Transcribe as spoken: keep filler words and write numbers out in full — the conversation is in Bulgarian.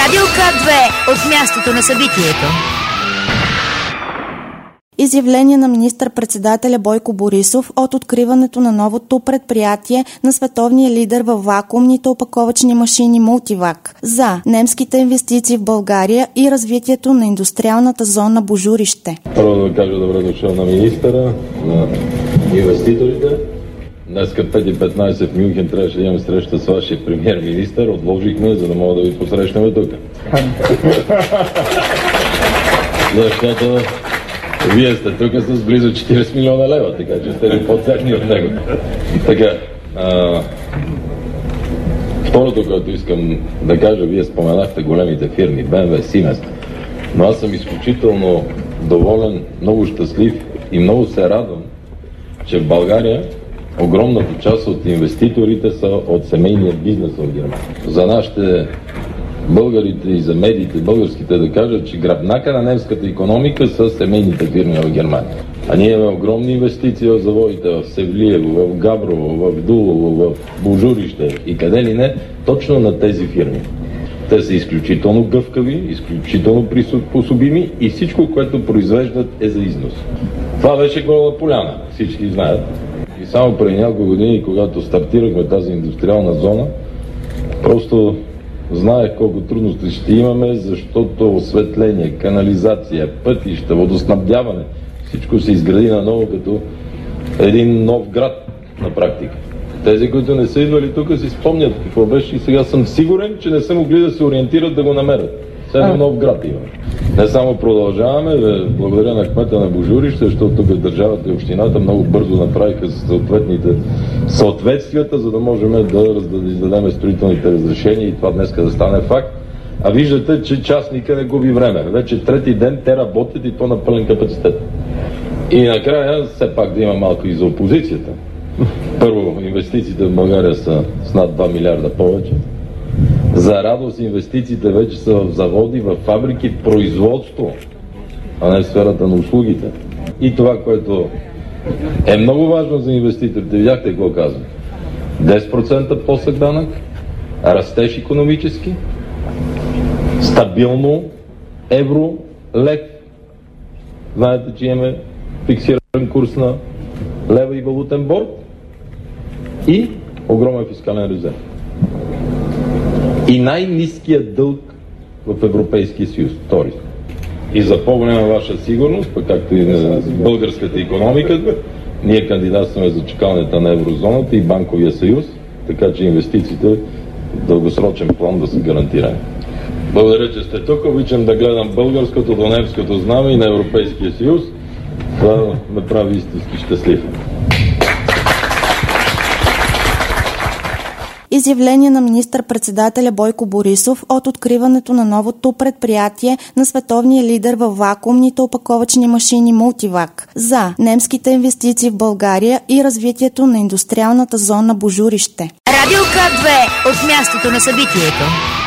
Радио К две от мястото на събитието. Изявление на министър-председателя Бойко Борисов от откриването на новото предприятие на световния лидер във вакуумните опаковъчни машини Мултивак за немските инвестиции в България и развитието на индустриалната зона Божурище. Първо да кажа добре дошъл на министъра, на инвеститорите. Днеска пет и петнайсет в Мюнхен трябваше да имам среща с вашия премиер-министър. Отложихме, за да мога да ви посрещнем тук. Защото вие сте тук с близо четирийсет милиона лева, така че сте ли по-ценни от него. Така, а, второто, което искам да кажа, вие споменахте големите фирми, Б М В, Siemens, но аз съм изключително доволен, много щастлив и много се радвам, че в България огромната част от инвеститорите са от семейния бизнес в Германия. За нашите българите и за медиите, българските да кажат, че гръбнака на немската икономика са семейните фирми в Германия. А ние имаме огромни инвестиции в заводите в Севлиево, в Габрово, в Дулово, в Божурище и къде ли не, точно на тези фирми. Те са изключително гъвкави, изключително приспособими и всичко, което произвеждат, е за износ. Това беше Гола Поляна, всички знаят. И само преди няколко години, когато стартирахме тази индустриална зона, просто знаех колко трудности ще имаме, защото осветление, канализация, пътища, водоснабдяване, всичко се изгради наново като един нов град на практика. Тези, които не са идвали тук, си спомнят какво беше и сега съм сигурен, че не са могли да се ориентират да го намерят. Седно нов град има. Не само продължаваме, благодаря на кмета на Божурище, защото тук държавата и общината много бързо направиха съответните съответствията, за да можем да издадем строителните разрешения и това днеска да стане факт. А виждате, че частника не губи време. Вече трети ден те работят и то на пълен капацитет. И накрая все пак да има малко и за опозицията. Първо, инвестициите в България са с над два милиарда повече. За радост инвестициите вече са в заводи, в фабрики, в производство, а не в сферата на услугите. И това, което е много важно за инвеститорите, видяхте какво казвам. десет процента по-сък данък, растеж икономически, стабилно евро, лев. Знаете, че имаме фиксиран курс на лева и валутен борд и огромен фискален резерв. И най-ниският дълг в Европейския съюз, втори. И за по-голяма ваша сигурност, пък както и на българската икономика, ние кандидатстваме за чакалнята на еврозоната и банковия съюз, така че инвестициите в дългосрочен план да са гарантирани. Благодаря, че сте тук. Обичам да гледам българското до немското знаме и на Европейския съюз. Това ме прави истински щастлив. Изявление на министър-председателя Бойко Борисов от откриването на новото предприятие на световния лидер във вакуумните опаковъчни машини Мултивак за немските инвестиции в България и развитието на индустриалната зона Божурище. Радио К две от мястото на събитието.